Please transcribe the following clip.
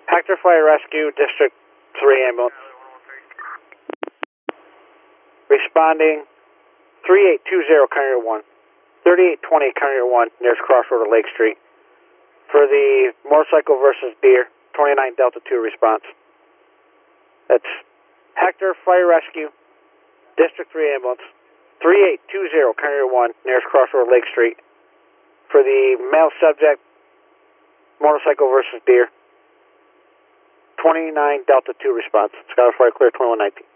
Hector Fire Rescue, District 3 ambulance. Responding 3820 County 1. 3820 County 1, nearest crossroad of Lake Street. For the motorcycle versus deer, 29 Delta 2 response. That's Hector Fire Rescue, District 3 ambulance. 3820 County 1, nearest crossroad of Lake Street. For the male subject, motorcycle versus deer, 29 Delta 2 response. Skylar Fire clear 2119.